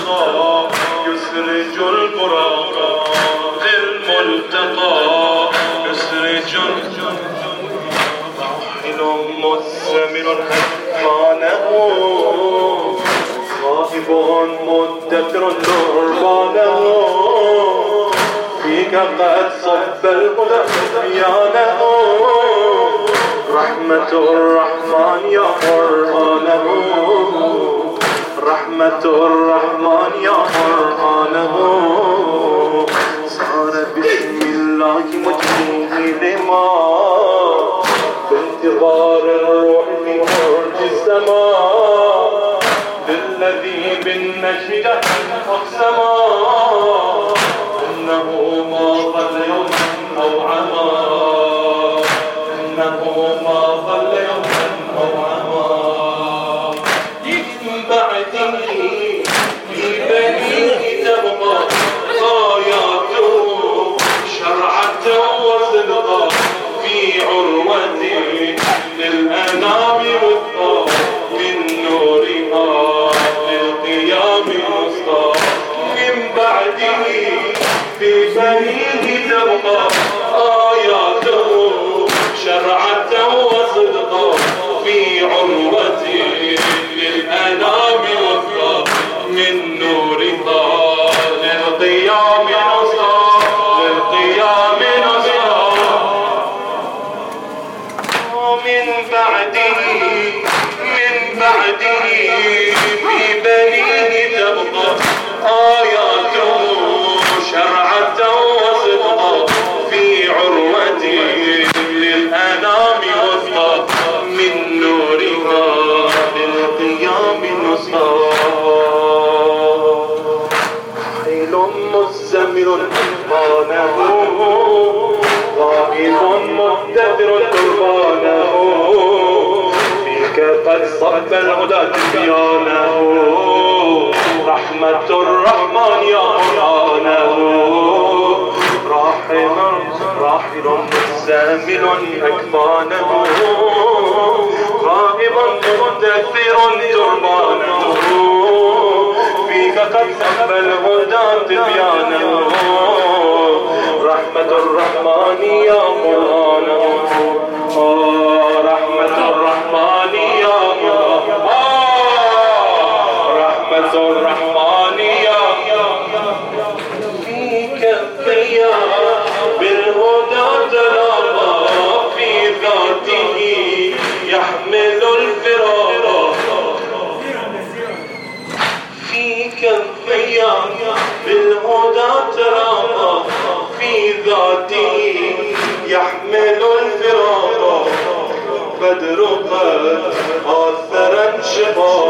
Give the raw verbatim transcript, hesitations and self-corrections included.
الملتقى يسرج البراق الملتقى يسرج راحل مزمل أكفانه غائب مدثر دربانه فيك قد صب الهدى بيانه رحمة الرحمن يا قرآنه رحمة الرحمن يا قرآنه صار بسم الله مجنيه لما بانتظار الروح في فرج السماء للذي بالنجم جهل أقسما إنه ما ظل يوما أو عما إنه ما ظل يوما أو عما من بعده في بنيه تبقى آياته شرعة وصدقا في عروة للأنام وفقا من نورها للقيام وسطا من بعده في بنيه تبقى آياته شرعة وصدقا في عروة للأنام وفقا من نورها للقيام نصرا للقيام نصرا من بعده من بعده في بنيه تبقى آياته شرعة وصدقا في عروة للأنام وفقا من نورها للقيام نصرا حيل مزمل قرآنه غائب مهتدر قربانه فيك قد صب الهدى تبيانه رحمة الرحمن يا قرآنه راحل راحل مزمل أكفانه غائب مهتدر تربانه فيك قد صب الهدى تبيانه رحمة الرحمن يا قرآنه رحمة الرحمن يا قرآنه رحمة الرحمن يا فيك فيا بالهدى تلاقى في ذاته يحمل الفراق فيك فيا بالهدى تلاقى في ذاته يحمل الفراق بدر قد آثر انشقاقا